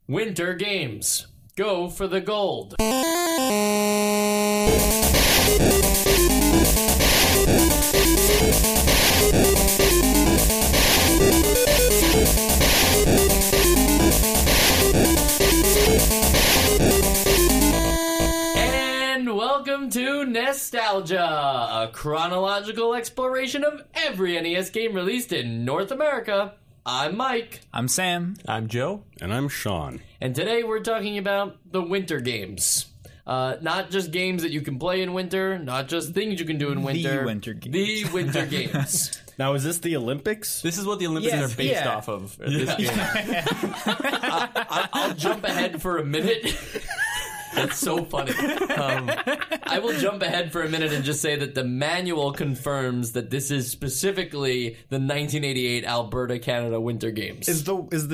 Winter Games. Go for the gold. And welcome to Nostalgia, a chronological exploration of every NES game released in North America. I'm Mike. I'm Sam. I'm Joe. And I'm Sean. And today we're talking about the winter games. Not just games that you can play in winter, not just things you can do in winter. The winter games. The winter games. Now, is this the Olympics? This is what the Olympics Yes, are based yeah. off of. This game. I'll jump ahead for a minute. That's so funny. I will jump ahead for a minute and just say that the manual confirms that this is specifically the 1988 Alberta, Canada Winter Games. Is the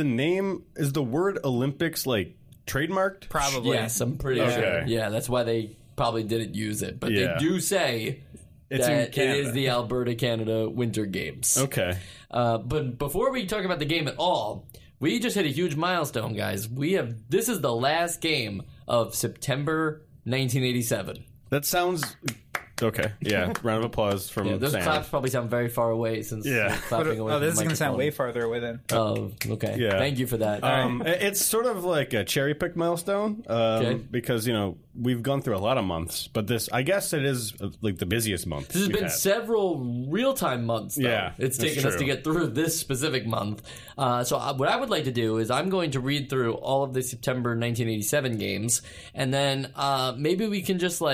word Olympics like trademarked? Probably. Yes, I'm pretty Okay. sure. Yeah, that's why they probably didn't use it. But Yeah. they do say It's in that it Canada. is the Alberta, Canada Winter Games. Okay. But before we talk about the game at all, we just hit a huge milestone, guys. This is the last game of September 1987. That sounds okay. Yeah. Round of applause from Yeah, those Sam. claps probably sound very far away since Yeah. we're clapping away Oh, from this is the going to sound way microphone. farther away then. Oh, okay. Yeah. Thank you for that. It's sort of like a cherry pick milestone because we've gone through a lot of months, but this I guess it is like the busiest month. This has we've been had. several real-time months, though. Yeah, It's that's taken us to true. get through this specific month. What I would like to do is I'm going to read through all of the September 1987 games, and then maybe we can just,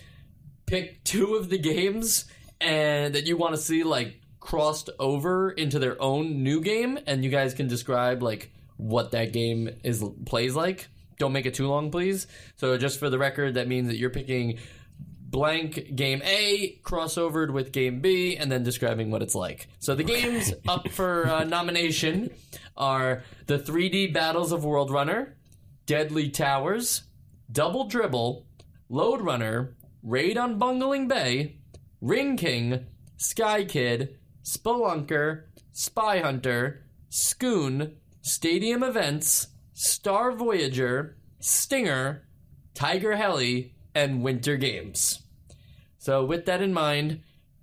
pick two of the games and that you want to see, crossed over into their own new game, and you guys can describe, what that game plays like. Don't make it too long, please. So just for the record, that means that you're picking blank game A crossovered with game B and then describing what it's like. So the games up for nomination are the 3D Battles of World Runner, Deadly Towers, Double Dribble, Load Runner, Raid on Bungling Bay, Ring King, Sky Kid, Spelunker, Spy Hunter, Scoon, Stadium Events, Star Voyager, Stinger, Tiger Heli, and Winter Games. So with that in mind,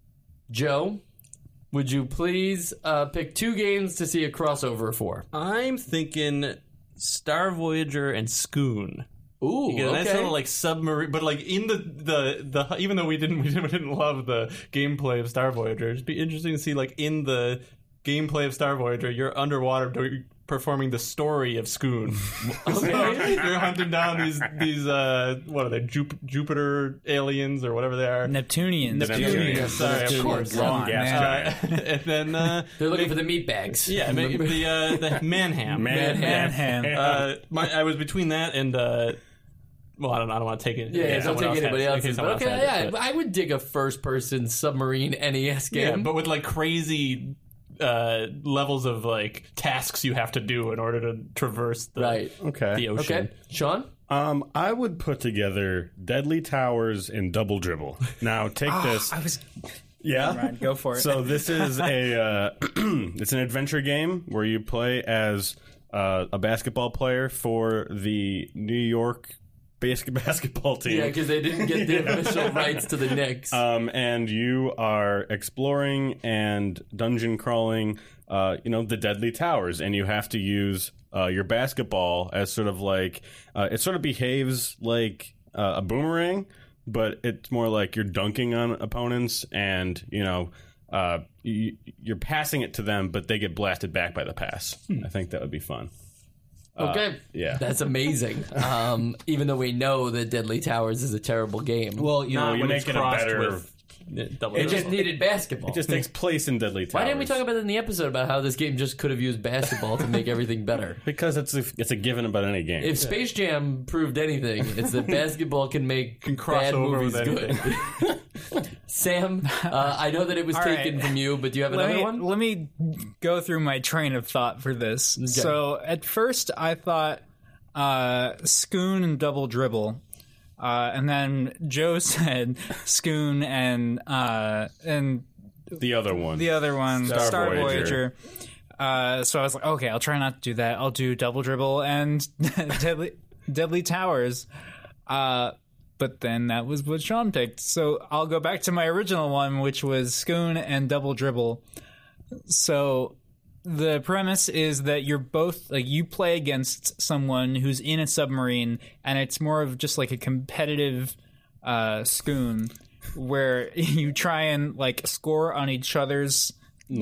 Joe, would you please pick two games to see a crossover for? I'm thinking Star Voyager and Scoon. Ooh, You get a okay. nice little submarine, but in the even though we didn't love the gameplay of Star Voyager, it'd be interesting to see in the gameplay of Star Voyager, you're underwater performing the story of Scoon. You're hunting down these what are they, Jupiter aliens or whatever they are. Neptunians. Neptunians, sorry, of course. Come on, man. And then They're looking for the meat bags. yeah, maybe the Manham. Manham. I was between that and well, I don't want to take it. Yeah, don't someone take else anybody has- else's. someone But else okay, has yeah, it, but- I would dig a first-person submarine NES game. yeah, but with crazy levels of tasks you have to do in order to traverse the Right. Okay. the ocean. Okay, Sean? I would put together Deadly Towers and Double Dribble. Now take this. I was... Yeah. Right, go for it. So this is it's an adventure game where you play as a basketball player for the New York basketball team. Yeah, because they didn't get the official rights to the Knicks. And you are exploring and dungeon crawling, the Deadly Towers, and you have to use your basketball as sort of it sort of behaves like a boomerang, but it's more like you're dunking on opponents, and you're passing it to them, but they get blasted back by the pass. I think that would be fun. Okay. Yeah. That's amazing. Even though we know that Deadly Towers is a terrible game. Well, you when make it's it a crossed better- with double it just dribble. needed basketball. It just takes place in Deadly Towers. Why didn't we talk about it in the episode about how this game just could have used basketball to make everything better? Because it's a given about any game. If Space Jam proved anything, it's that basketball can make cross bad over movies with good. Sam, I know that it was All taken right. from you, but do you have another one? Let me go through my train of thought for this. So at first I thought Scoon and Double Dribble. And then Joe said Scoon and the other one. the other one, Star Star Voyager. Voyager. So I was like, okay, I'll try not to do that. I'll do Double Dribble and Deadly Towers. But then that was what Sean picked. So I'll go back to my original one, which was Scoon and Double Dribble. So the premise is that you're both, like, you play against someone who's in a submarine, and it's more of just like a competitive Scoon where you try and, like, score on each other's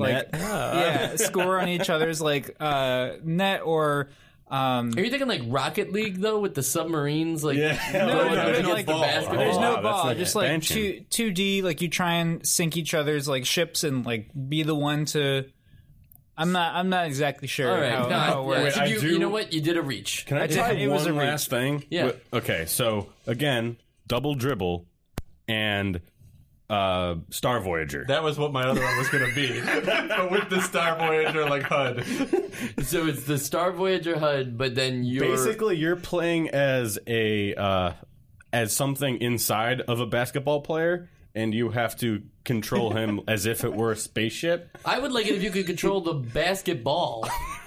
score on each other's net, or Are you thinking like Rocket League though, with the submarines? Like, no, against the basketball? there's no that's ball, like just like expansion. 2D. Like you try and sink each other's like ships and like be the one to. I'm not exactly sure All right, how it works. so I you know what? You did a reach. Can I did- try it was one a reach. last thing? Yeah. Okay, so again, Double Dribble and Star Voyager. That was what my other one was going to be, but with the Star Voyager like HUD. So it's the Star Voyager HUD, but then you're Basically, you're playing as as something inside of a basketball player, and you have to control him as if it were a spaceship. I would like it if you could control the basketball.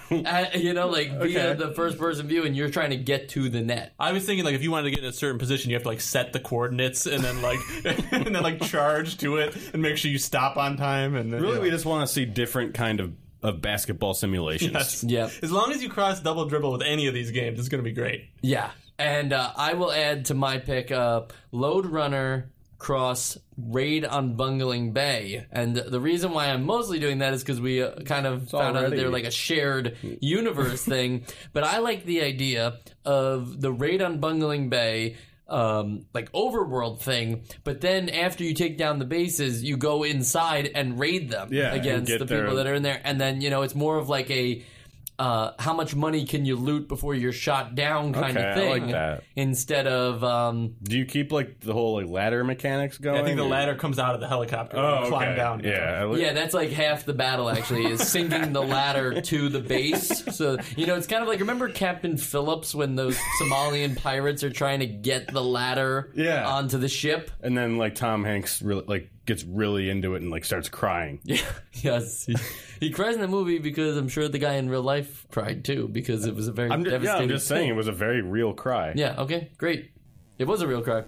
Via the first person view, and you're trying to get to the net. I was thinking, like, if you wanted to get in a certain position, you have to, like, set the coordinates and then, like, and then, like, charge to it and make sure you stop on time. And then, Really, we just want to see different kind of basketball simulations. Yes. Yep. As long as you cross Double Dribble with any of these games, it's going to be great. Yeah. And I will add to my pick Lode Runner cross Raid on Bungling Bay. And the reason why I'm mostly doing that is because we kind of found out that already- they're like a shared universe thing. But I like the idea of the Raid on Bungling Bay like overworld thing, but then after you take down the bases, you go inside and raid them Yeah, and against get the their- people that are in there. And then, it's more of like a how much money can you loot before you're shot down kind Okay, of I thing, like that. instead of Do you keep like the whole like ladder mechanics going? I think the or- ladder comes out of the helicopter Oh, and you climb okay. down. Yeah, I like- yeah, that's like half the battle actually, is sinking the ladder to the base. So, it's kind of like, remember Captain Phillips when those Somalian pirates are trying to get the ladder Yeah. onto the ship? And then like Tom Hanks really like gets really into it and like starts crying. Yeah, yes. He cries in the movie because I'm sure the guy in real life cried too, because it was a very devastating I'm just saying thing. it was a very real cry. Yeah, okay, great. It was a real cry.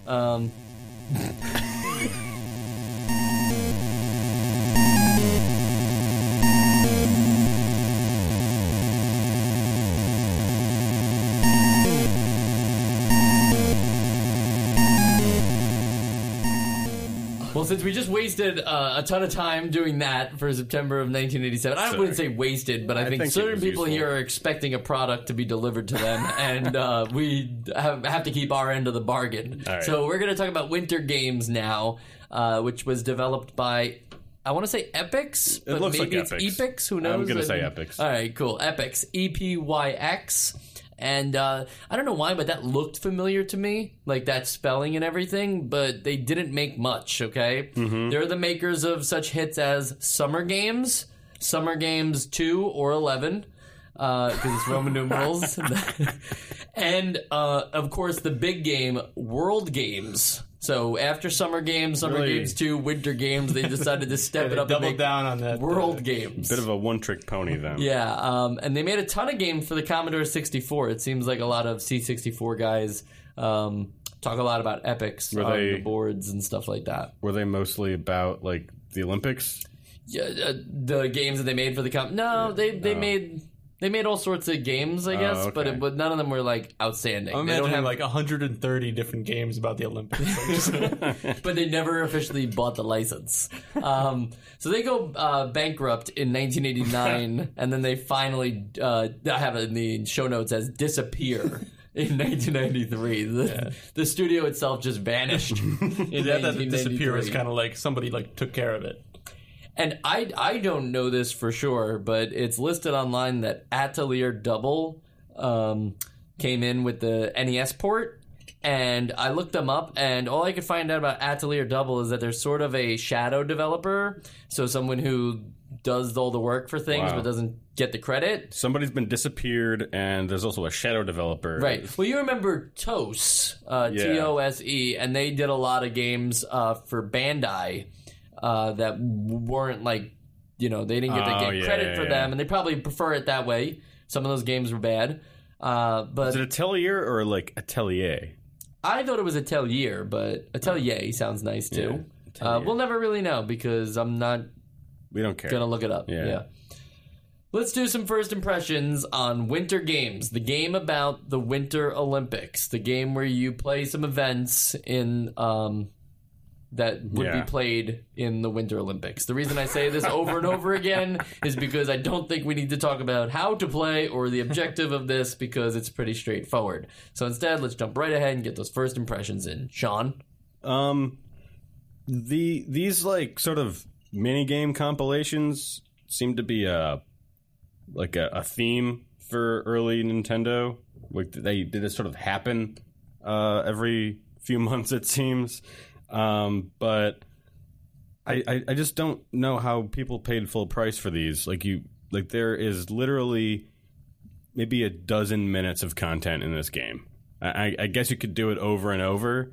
Well, since we just wasted a ton of time doing that for September of 1987, I wouldn't say wasted, but I think think it certain was people useful. here are expecting a product to be delivered to them, and we have to keep our end of the bargain. All right. So we're going to talk about Winter Games now, which was developed by, I want to say Epix, but looks maybe like it's Epix. Epix. Who knows? I'm gonna say I mean- Epix. All right, cool. Epix, EPYX. And I don't know why, but that looked familiar to me, like that spelling and everything, but they didn't make much, okay? Mm-hmm. They're the makers of such hits as Summer Games 2 or 11, because it's Roman numerals. And, of course, the big game, World Games. So after Summer Games, Summer Really? Games 2, Winter Games, they decided to step They it up and doubled make down on that. World Games. Bit of a one-trick pony then. Yeah, and they made a ton of games for the Commodore 64. It seems like a lot of C64 guys talk a lot about epics Were on they- the boards and stuff like that. Were they mostly about like the Olympics? Yeah, the games that they made for the No, they made all sorts of games, I guess, okay. but none of them were like outstanding. I'm They don't imagining have like 130 different games about the Olympics. but they never officially bought the license. So they go bankrupt in 1989, and then they finally, I have it in the show notes as disappear in 1993. The studio itself just vanished in Yeah, that 1993. disappear was kind of like somebody like took care of it. And I don't know this for sure, but it's listed online that Atelier Double came in with the NES port, and I looked them up, and all I could find out about Atelier Double is that they're sort of a shadow developer, so someone who does all the work for things Wow. but doesn't get the credit. Somebody's been disappeared, and there's also a shadow developer. Right. Well, you remember TOSE, TOSE, and they did a lot of games for Bandai that weren't like they didn't get to get credit for them, and they probably prefer it that way. Some of those games were bad. But is it Atelier or like Atelier? I thought it was Atelier, but Atelier sounds nice too. We'll never really know because We don't care. Gonna look it up. Yeah. Let's do some first impressions on Winter Games, the game about the Winter Olympics, the game where you play some events in that would be played in the Winter Olympics. The reason I say this over and over again is because I don't think we need to talk about how to play or the objective of this because it's pretty straightforward. So instead, let's jump right ahead and get those first impressions in. Sean? These like sort of mini game compilations seem to be a theme for early Nintendo. Like they did this sort of happen every few months, it seems. But I just don't know how people paid full price for these. Like there is literally maybe a dozen minutes of content in this game. I guess you could do it over and over.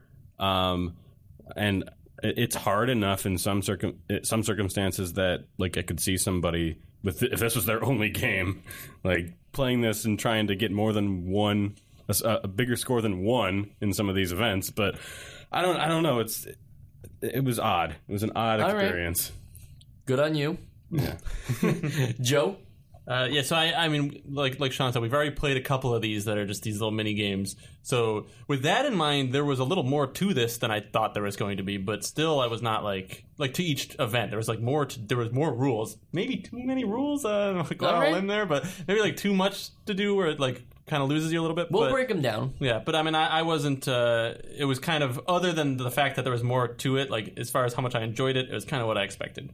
And it's hard enough in some circumstances that like I could see somebody if this was their only game, like playing this and trying to get more than one, a bigger score than one in some of these events. But I don't know. It was odd. It was an odd experience. Right. Good on you. Yeah. Joe? So I mean, like Sean said, we've already played a couple of these that are just these little mini games. So with that in mind, there was a little more to this than I thought there was going to be. But still, I was not like to each event. There was like more. There was more rules. Maybe too many rules. Go all in there, but maybe like too much to do where it like kind of loses you a little bit. We'll break them down. Yeah, but I mean, I wasn't. It was kind of other than the fact that there was more to it. Like as far as how much I enjoyed it, it was kind of what I expected.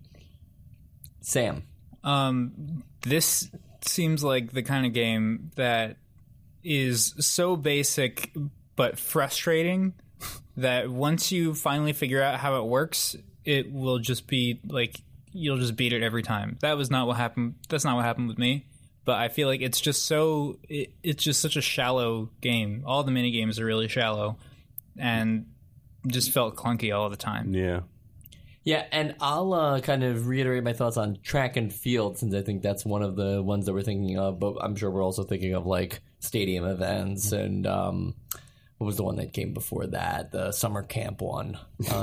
Sam. This seems like the kind of game that is so basic but frustrating that once you finally figure out how it works, it will just be like you'll just beat it every time. That was not what happened. That's not what happened with me. But I feel like it's just it's just such a shallow game. All the mini games are really shallow, and just felt clunky all the time. Yeah. Yeah, and I'll kind of reiterate my thoughts on track and field since I think that's one of the ones that we're thinking of, but I'm sure we're also thinking of like stadium events and what was the one that came before that? The summer camp one.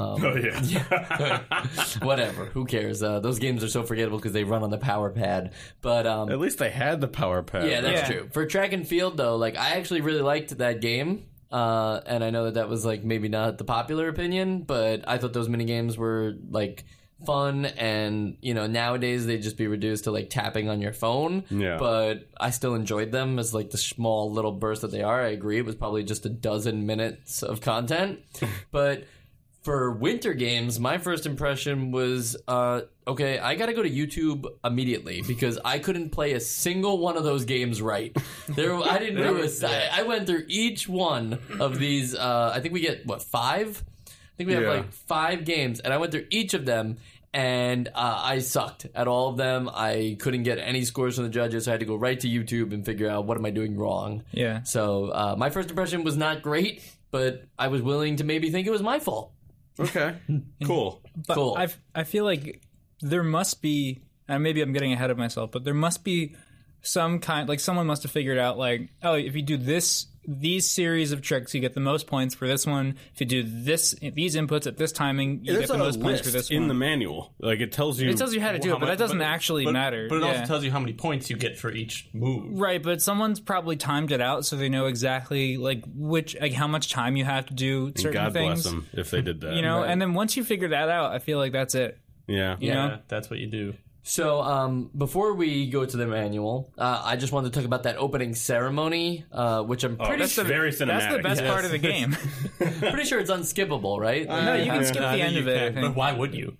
Whatever, who cares? Those games are so forgettable because they run on the power pad. But at least they had the power pad. Yeah, that's true. For track and field though, like I actually really liked that game. And I know that was like maybe not the popular opinion, but I thought those mini games were like fun, and nowadays they'd just be reduced to like tapping on your phone. Yeah. But I still enjoyed them as like the small little burst that they are. I agree, it was probably just a dozen minutes of content. But for Winter Games, my first impression was, okay, I gotta go to YouTube immediately because I couldn't play a single one of those games right. I didn't do I went through each one of these, I think we get, 5? I think we have like 5 games, and I went through each of them, and I sucked at all of them. I couldn't get any scores from the judges, so I had to go right to YouTube and figure out what am I doing wrong. Yeah. So my first impression was not great, but I was willing to maybe think it was my fault. Okay. Cool. But cool. I feel like there must be, and maybe I'm getting ahead of myself, but there must be some kind, like someone must have figured out like, oh, if you do these series of tricks, you get the most points for this one. If you do these inputs at this timing, you get the most points for this one. In the manual, like it tells you how to do it, but that doesn't actually matter. But it also tells you how many points you get for each move. Right, but someone's probably timed it out so they know exactly like how much time you have to do certain God things. God bless them if they did that. Right. And then once you figure that out, I feel like that's it. Yeah. Yeah, that's what you do. So before we go to the manual, I just wanted to talk about that opening ceremony, which I'm pretty sure very cinematic. That's the best part of the game. pretty sure it's unskippable, right? No, you can skip the end of it. I think. But why would you?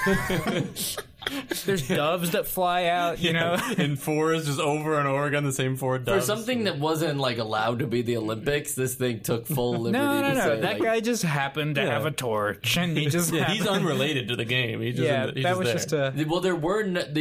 There's doves that fly out, in 4s, just over and over again, the same 4 doves. For something that wasn't like allowed to be the Olympics, this thing took full liberty. No. Say, that guy just happened to have a torch, and he just he's unrelated to the game. He's just that was just a. Well, there were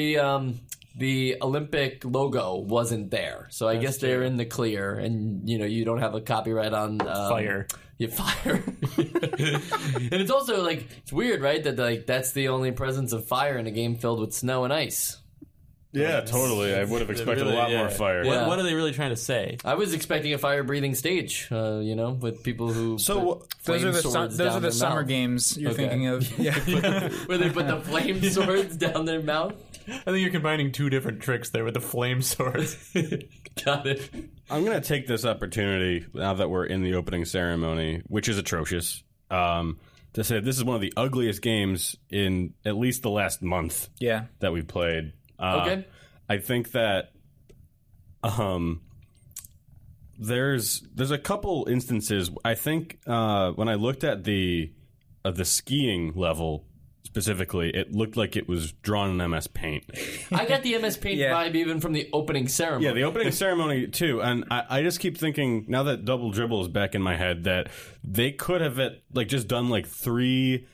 the Olympic logo wasn't there, so I guess they're in the clear, and you don't have a copyright on fire. You fire, and it's also like it's weird, right? That like that's the only presence of fire in a game filled with snow and ice. Yeah, totally. I would have expected really- a lot yeah. more fire. Yeah. What are they really trying to say? I was expecting a fire-breathing stage, with people who So put Those are flame swords the down their summer mouth. games you're Okay. thinking of. Yeah. Where they put the flame swords down their mouth. I think you're combining two different tricks there with the flame swords. Got it. I'm going to take this opportunity, now that we're in the opening ceremony, which is atrocious, to say this is one of the ugliest games in at least the last month Yeah. that we've played. Okay. I think that there's a couple instances. I think when I looked at the skiing level specifically, it looked like it was drawn in MS Paint. I got the MS Paint Yeah. vibe even from the opening ceremony. Yeah, the opening ceremony too, and I just keep thinking now that Double Dribble is back in my head that they could have just done three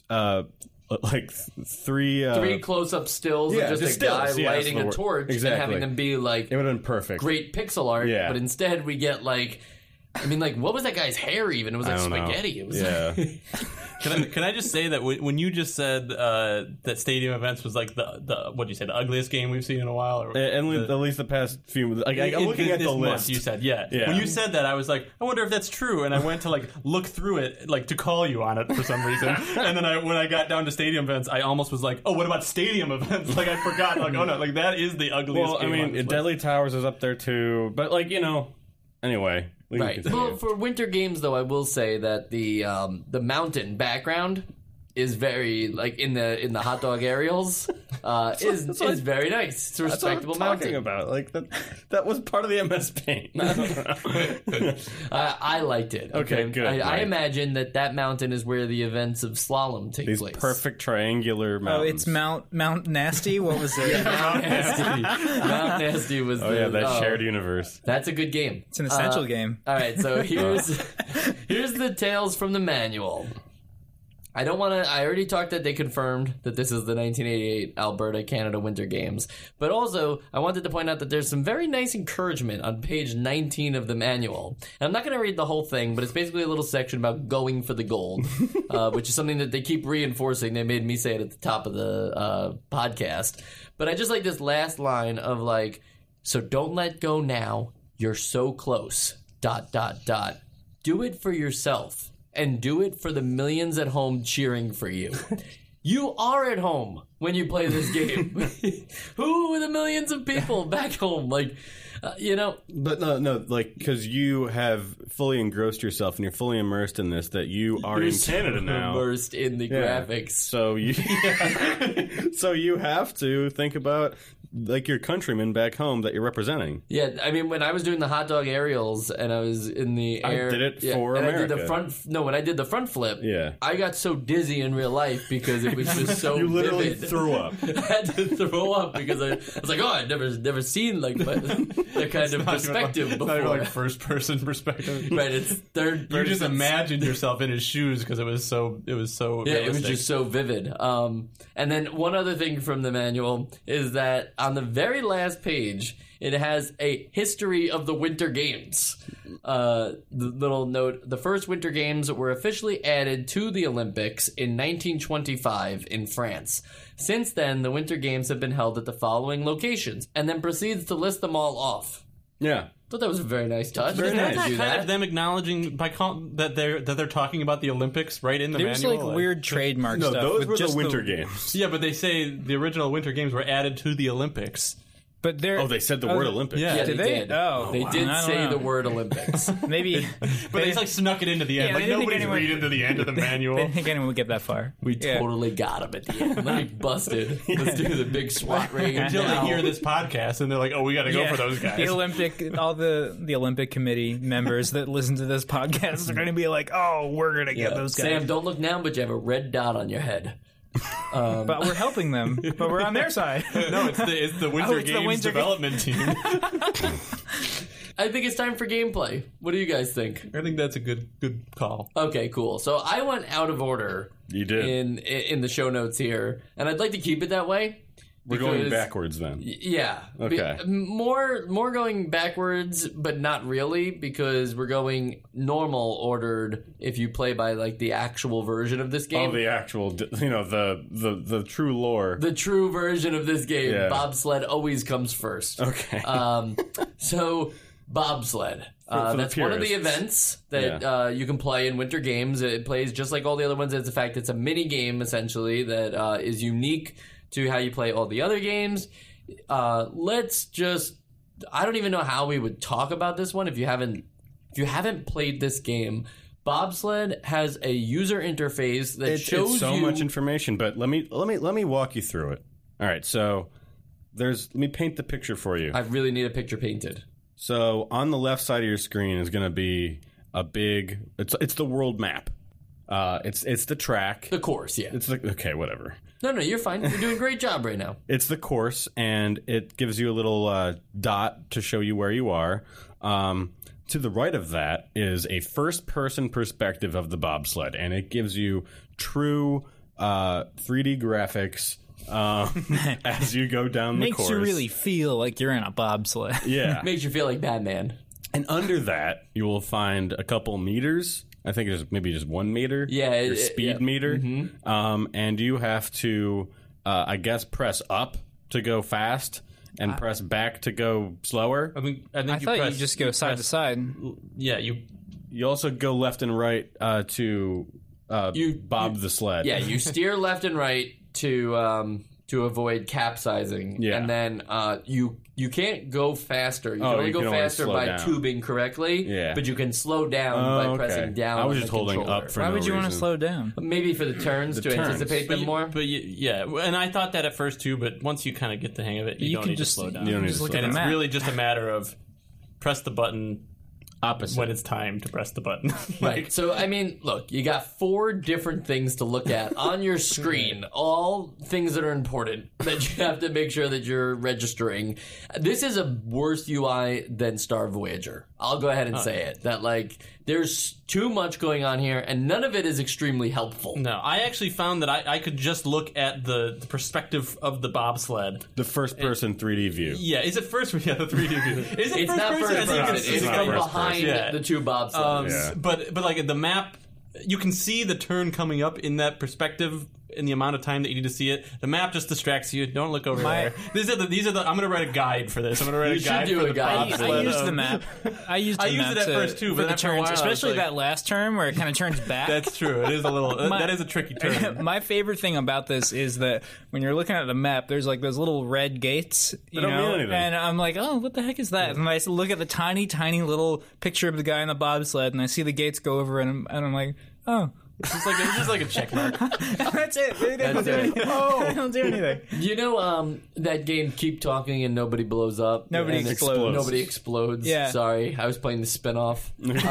Three close-up stills Yeah, of just just a guy stills. Yeah, lighting that's the a word. torch Exactly. and having them be like It would have been perfect. great pixel art. Yeah. But instead we get what was that guy's hair even? It was like I don't know. spaghetti. It was Yeah. Can I just say that when you just said that Stadium Events was like the what do you say, the ugliest game we've seen in a while? Or And at least the past few. I'm looking at this the month, list. You said, yeah. Yeah. When you said that, I was like, I wonder if that's true, and I went to look through it, to call you on it for some reason. And then when I got down to Stadium Events, I almost was like, oh, what about Stadium Events? I forgot. Oh no, that is the ugliest. Well, I game on mean, this list. Deadly Towers is up there too, but anyway. We can right. continue. Well, for winter games though, I will say that the mountain background is very in the hot dog aerials is very nice. It's a That's what I'm respectable talking mountain. about. That was part of the MS Paint. I liked it. Okay, good, I right. imagine that mountain is where the events of slalom take These place. perfect triangular Oh, mountains. it's Mount Nasty. What was it? Mount Nasty. Mount Nasty was Oh yeah, that shared universe. That's a good game. It's an essential game. All right, so here's the tales from the manual. I already talked that they confirmed that this is the 1988 Alberta, Canada Winter Games. But also, I wanted to point out that there's some very nice encouragement on page 19 of the manual. And I'm not going to read the whole thing, but it's basically a little section about going for the gold, which is something that they keep reinforcing. They made me say it at the top of the podcast. But I just like this last line of so don't let go now. You're so close. ... Do it for yourself. And do it for the millions at home cheering for you. You are at home when you play this game. Who are the millions of people back home? But no, because you have fully engrossed yourself and you're fully immersed in this, that you are in Canada now. Immersed in the graphics. So you have to think about your countrymen back home that you're representing. Yeah, I mean, when I was doing the hot dog aerials and I was in the air, did it for and America. I did the front. No, when I did the front flip, Yeah. I got so dizzy in real life because it was just so You literally vivid. threw up. I had to throw up because I was like, oh, I'd never seen that kind of perspective Not before. even first person perspective. Right, it's third You person. just imagined yourself in his shoes because it was so. Yeah, it was realistic. just so vivid. And then one other thing from the manual is that on the very last page, it has a history of the Winter Games. The little note: the first Winter Games were officially added to the Olympics in 1925 in France. Since then, the Winter Games have been held at the following locations, and then proceeds to list them all off. Yeah. Thought that was a very nice touch. Very They had nice. to do kind that. of them acknowledging that they're talking about the Olympics right in the There's manual. weird trademark No, stuff. those with were just the Winter Games. Yeah, but they say the original Winter Games were added to the Olympics. But they're Oh, they said the word Olympics. Yeah. Yeah, Did they they? did. Oh, they wow. did I don't say know. the word Olympics. maybe. But they snuck it into the end. Yeah, they didn't think Nobody's anyone- reading to the end of the I manual. didn't think anyone would get that far. We Yeah. totally got him at the end. Like, busted. Let's do the big SWAT raid. Until now. they hear this podcast and they're like, "Oh, we got to go Yeah. for those guys." The Olympic, all the Olympic committee members that listen to this podcast are going to be like, "Oh, we're going to get those guys." Sam, don't look now, but you have a red dot on your head. But we're helping them. But we're on their side. No, it's the Winter it's the Games Winter development team. I think it's time for gameplay. What do you guys think? I think that's a good call. Okay, cool. So I went out of order You did. in the show notes here, and I'd like to keep it that way We're going because- backwards then. Yeah. Okay. More going backwards, but not really, because we're going normal ordered if you play by like the actual version of this game. Oh, the actual, the true lore. The true version of this game, Yeah. bobsled always comes first. Okay. So bobsled. For the That's one of the purists. events that you can play in Winter Games. It plays just like all the other ones. It's the fact it's a mini game essentially that is unique to how you play all the other games. Let's just. I don't even know how we would talk about this one if you haven't played this game. Bobsled has a user interface that shows it's so you much information, but let me walk you through it. All right, so let me paint the picture for you. I really need a picture painted. So on the left side of your screen is going to be a big. It's the world map. It's the track. The course, yeah. Okay, whatever. No, you're fine. You're doing a great job right now. It's the course, and it gives you a little dot to show you where you are. To the right of that is a first-person perspective of the bobsled, and it gives you true 3D graphics as you go down the Makes course. you really feel like you're in a bobsled. Yeah. Makes you feel like Batman. And under that, you will find a couple meters. I think it's maybe just 1 meter. Yeah, Your speed meter. And you have to, I guess, press up to go fast and press back to go slower. I think I you thought press, you just go side to side. Yeah, you. You also go left and right to bob the sled. Yeah, you steer left and right to avoid capsizing. Yeah. And then you can't go faster. You can Oh, only you go can only faster slow by down. tubing correctly. Yeah. But you can slow down by okay. pressing down. I was on just the holding controller. up for Why no would you want to reason. slow down? Maybe for the turns to turns. anticipate them more. But yeah, and I thought that at first too. But once you kind of get the hang of it, you, You don't can need just to slow down. You don't need to look slow at and a it's map. really just a matter of press the button Opposite. when it's time to press the button. Right. So, I mean, look, you got 4 different things to look at on your screen, all things that are important that you have to make sure that you're registering. This is a worse UI than Star Voyager. I'll go ahead and say it. That, like, there's too much going on here, and none of it is extremely helpful. No, I actually found that I could just look at the perspective of the bobsled. The first-person 3D view. Yeah, is it first? Yeah, the 3D view. Is it It's first not person? first I think person. It's not from first behind person. Yeah. the 2 bobsleds. Yeah. But like the map, you can see the turn coming up in that perspective in the amount of time that you need to see it. The map just distracts you. Don't look over there. These are the. I'm going to write a guide for this. I'm going to write You a should guide do for a the guide. bobsled. I used the map. I used I the used map it at first, too, for but the after a turns, while, I was especially like- that last turn where it kind of turns back. That's true. It is a little. that is a tricky turn. My favorite thing about this is that when you're looking at the map, there's like those little red gates, you don't know, mean anything. and I'm like, oh, what the heck is that? And I look at the tiny, tiny little picture of the guy in the bobsled, and I see the gates go over, and I'm like, oh. It's just like a check mark. That's it. They don't That's do it. anything. They don't do anything. You know that game Keep Talking and Nobody Blows Up? Nobody And it's- explodes. Nobody Explodes. Yeah. Sorry, I was playing the spinoff.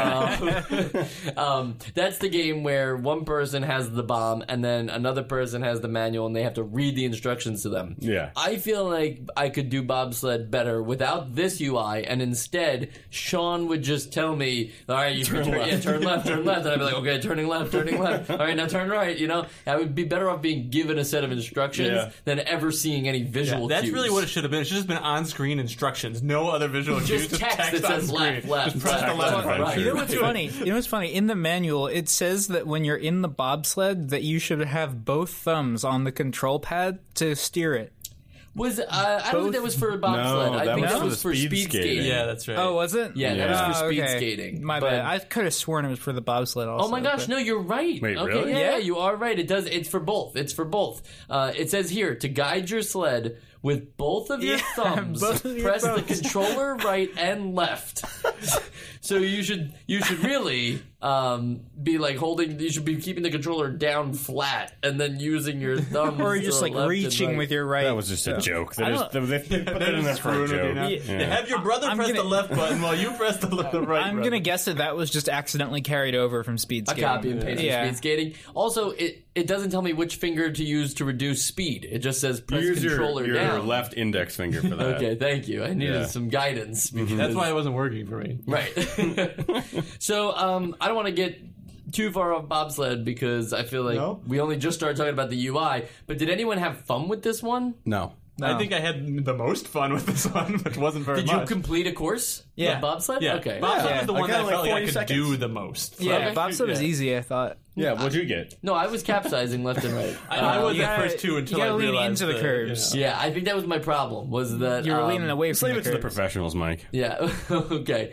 That's the game where one person has the bomb and then another person has the manual and they have to read the instructions to them. Yeah. I feel like I could do bobsled better without this UI, and instead Sean would just tell me, all right, you turn left. Yeah, turn left, and I'd be like, okay, turning left. All right, now turn right. You know, I would be better off being given a set of instructions Yeah. than ever seeing any visual That's cues. really what it should have been. It should have been on-screen instructions. No other visual cues. Just text that on says screen. left, Just press the left, left left, button. right. You know what's funny? In the manual, it says that when you're in the bobsled, that you should have both thumbs on the control pad to steer it. Was I don't think that was for bobsled. No, I that think was that for was the for speed speed skating. skating. Yeah, that's right. Oh, was it? Yeah, that was for speed okay. skating. My But- bad. I could have sworn it was for the bobsled also. Oh my gosh, but- no, you're right. Wait, okay, really? yeah, Yeah. you are right. It does. It's for both. It says here to guide your sled with both of your thumbs. both of your Press the thumbs. controller right and left. So you should really be like holding. You should be keeping the controller down flat and then using your thumbs. Or to just the like left and reaching right. with your right. That was just a joke. They don't- put that in there for a joke. You have your brother I'm press gonna- the left button while you press the right. I'm brother. gonna guess that was just accidentally carried over from speed A skating. copy and paste Yeah. from speed skating. Also, it doesn't tell me which finger to use to reduce speed. It just says press Use controller your down. left index finger for that. Okay, thank you. I needed Yeah. some guidance. Because, That's why it wasn't working for me. Right. So, I don't want to get too far off bobsled because I feel like No? we only just started talking about the UI. But did anyone have fun with this one? No. I think I had the most fun with this one, which wasn't very Did much. you complete a course? Yeah. With bobsled? Yeah, Okay. bobsled was the I one got that I like felt like I 40 could seconds. do the most. Yeah, Okay. bobsled was Yeah. easy, I thought. Yeah, what'd you get? No, I was capsizing left and right. I was You the gotta- first two until you I gotta lean realized into the curves. Yeah, I think that was my problem. Was that You were leaning away Just from leave the it to the curves. professionals, Mike. Yeah. Okay.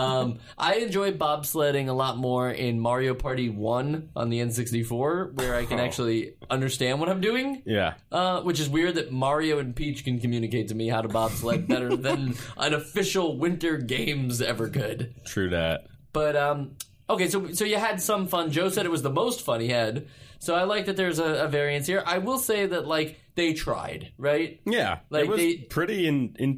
I enjoy bobsledding a lot more in Mario Party 1 on the N64, where I can actually understand what I'm doing. Yeah. Which is weird that Mario and Peach can communicate to me how to bobsled better than an official Winter Games ever could. True that. But okay, so you had some fun. Joe said it was the most fun he had. So I like that there's a variance here. I will say that like they tried, right? Yeah. Like, it was they- pretty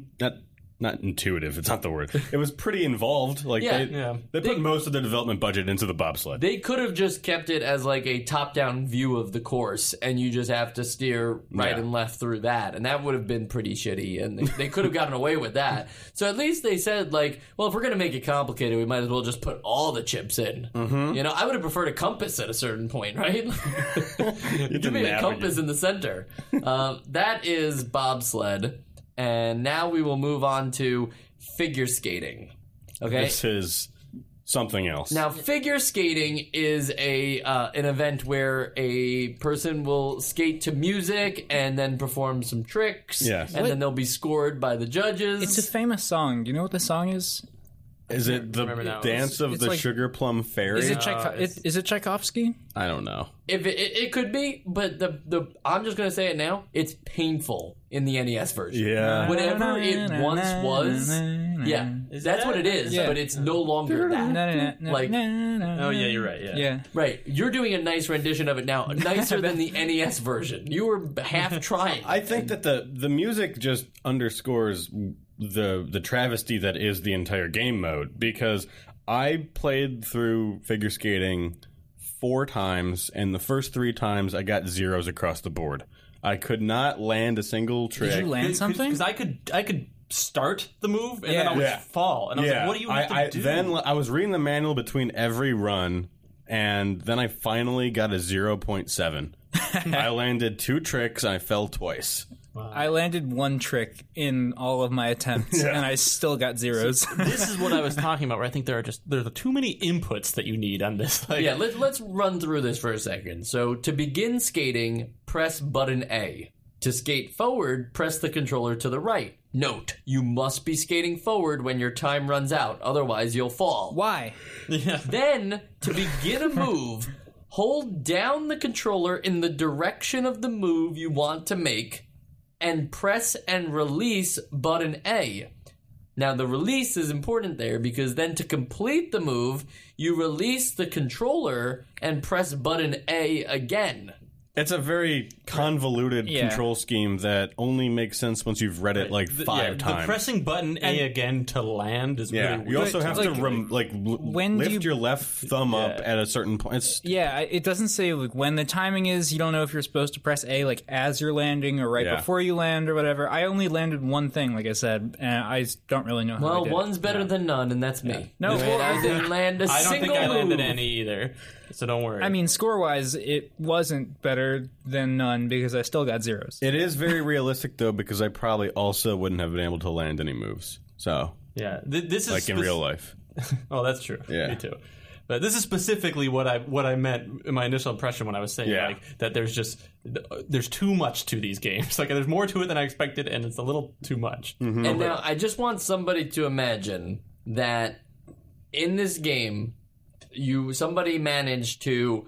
not intuitive. It's not the word. It was pretty involved. Like Yeah. they put most of the development budget into the bobsled. They could have just kept it as like a top-down view of the course, and you just have to steer right Yeah. and left through that, and that would have been pretty shitty, and they could have gotten away with that. So at least they said, like, well, if we're going to make it complicated, we might as well just put all the chips in. Mm-hmm. You know, I would have preferred a compass at a certain point, right? Give me a navigate. compass in the center. That is bobsled, and now we will move on to figure skating. Okay. This is something else. Now, figure skating is an event where a person will skate to music and then perform some tricks. Yes. And then they'll be scored by the judges. It's a famous song. Do you know what the song is? Is it the remember that dance of It's the like- Sugar Plum Fairy? Is it Tchaikovsky? I don't know. If it could be, but the I'm just gonna say it now. It's painful in the NES version. Yeah. Whatever it once was, yeah, that's what it is. Yeah. But it's no longer that. Like- Oh yeah, you're right. Yeah. Right, you're doing a nice rendition of it now, nicer than the NES version. You were half trying. I think that the music just underscores the travesty that is the entire game mode, because I played through figure skating 4 times, and the first 3 times I got zeros across the board. I could not land a single trick. Did you land something? Because I could start the move and then I would Yeah. fall, and I was like, "What do you have to do?" Then I was reading the manual between every run, and then I finally got a 0.7. I landed 2 tricks, and I fell twice. I landed 1 trick in all of my attempts, and I still got zeros. This is what I was talking about. Where I think there are too many inputs that you need on this. Like, Yeah, let's run through this for a second. So to begin skating, press button A. To skate forward, press the controller to the right. Note, you must be skating forward when your time runs out, otherwise you'll fall. Why? Then, to begin a move, hold down the controller in the direction of the move you want to make, and press and release button A. Now, the release is important there because then to complete the move, you release the controller and press button A again. It's a very convoluted Yeah. control scheme that only makes sense once you've read it like 5 times. The pressing button A again to land is Yeah, really you weird. also have to when do lift you- your left thumb up Yeah. at a certain point. It's, Yeah, it doesn't say like when the timing is. You don't know if you're supposed to press A like as you're landing or right Yeah. before you land or whatever. I only landed 1 thing, like I said, and I don't really know how I Well, did it. one's better than none, and that's me. No, And well, I didn't land a I don't single think I landed move. any either, so don't worry. I mean, score-wise, it wasn't better than none because I still got zeros. it is very realistic though, because I probably also wouldn't have been able to land any moves. So, yeah, this is like in real life. Oh, that's true. Yeah. Me too. But this is specifically what I meant in my initial impression when I was saying Yeah. like that there's too much to these games. Like there's more to it than I expected, and it's a little too much. Mm-hmm. And now I just want somebody to imagine that in this game, somebody managed to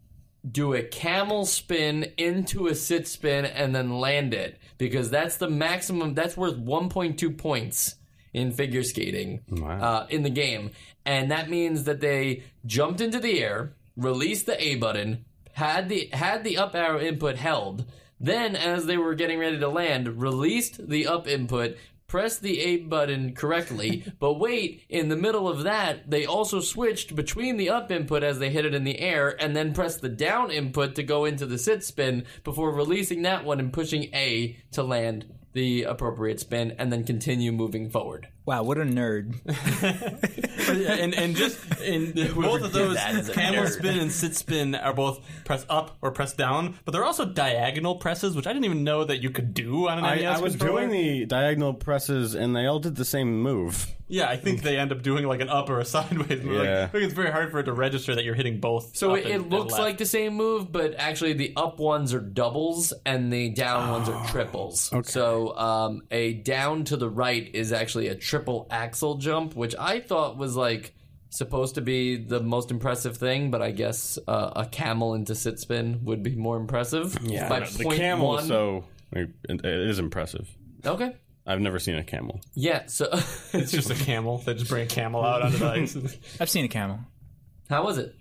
do a camel spin into a sit spin and then land it, because that's the maximum. That's worth 1.2 points in figure skating in the game, and that means that they jumped into the air, released the A button, had the up arrow input held, then as they were getting ready to land, released the up input, pressed the A button correctly, but wait, in the middle of that, they also switched between the up input as they hit it in the air, and then pressed the down input to go into the sit spin before releasing that one and pushing A to land the appropriate spin, and then continue moving forward. Wow, what a nerd. and just in both of those, that as a camel nerd. spin and sit spin are both press up or press down, but they're also diagonal presses, which I didn't even know that you could do on an NES I was controller. doing the diagonal presses, and they all did the same move. Yeah, I think they end up doing like an up or a sideways move. Yeah. I think it's very hard for it to register that you're hitting both. So up it and looks left. like the same move, but actually the up ones are doubles and the down ones are triples. Okay. So a down to the right is actually a triple axle jump, which I thought was like supposed to be the most impressive thing, but I guess a camel into sit spin would be more impressive. By the 0.1. camel. So it is impressive. Okay. I've never seen a camel. Yeah. So It's just a camel. They just bring a camel out onto the ice. I've seen a camel. how was it?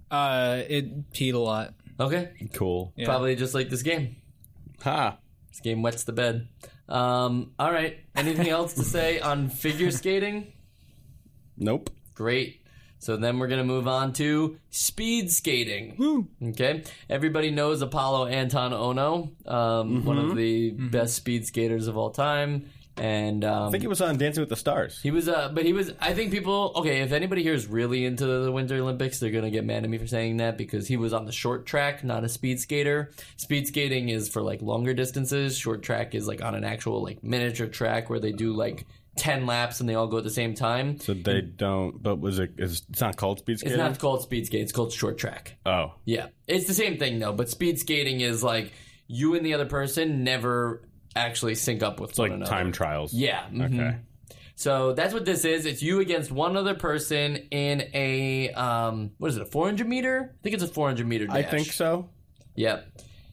It peed a lot. Okay. Cool. Yeah. Probably just like this game. Ha. This game wets the bed. All right. Anything else to say on figure skating? Nope. Great. So then we're going to move on to speed skating. Okay. Everybody knows Apollo Anton Ono, one of the best speed skaters of all time. And I think it was on Dancing with the Stars. he was, I think people, okay, if anybody here is really into the Winter Olympics, they're going to get mad at me for saying that because he was on the short track, not a speed skater. Speed skating is for like longer distances. Short track is like on an actual like miniature track where they do like 10 laps and they all go at the same time. So they don't. But it's not called speed skating? It's not called speed skate, it's called short track. Oh. Yeah. It's the same thing though, but speed skating is like you and the other person never actually sync up with one Like another. time trials. Yeah. mhm. Okay. So that's what this is. It's you against one other person in a what is it? A 400 meter? I think it's a 400 meter dash. I think so. Yep.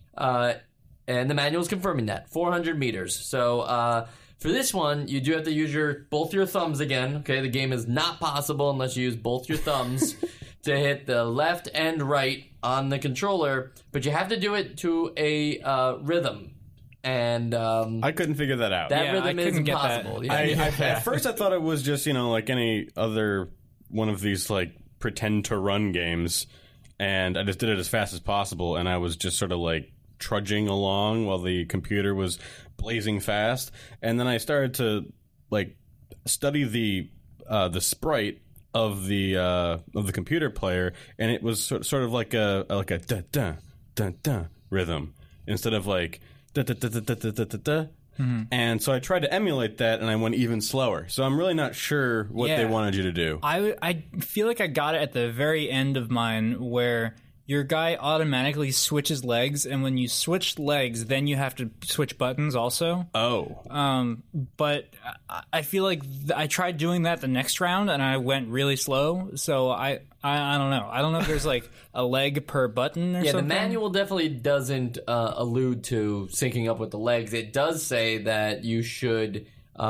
And the manual's confirming that 400 meters. So for this one, you do have to use both your thumbs again. Okay, the game is not possible unless you use both your thumbs to hit the left and right on the controller. But you have to do it to a rhythm. And I couldn't figure that out. that Yeah, rhythm I is couldn't get that. impossible. Yeah. At first, I thought it was just, like any other one of these, like, pretend to run games. And I just did it as fast as possible. And I was just sort of, like, trudging along while the computer was blazing fast. And then I started to, like, study the sprite of the computer player. And it was sort of like a dun dun dun dun rhythm instead of, like, da da da da da da da da. And so I tried to emulate that, and I went even slower. So I'm really not sure what they Yeah. wanted you to do. I feel like I got it at the very end of mine where your guy automatically switches legs, and when you switch legs, then you have to switch buttons also. Oh, But I feel like I tried doing that the next round, and I went really slow. So I don't know. I don't know if there's like a leg per button or Yeah, something. the manual definitely doesn't allude to syncing up with the legs. It does say that you should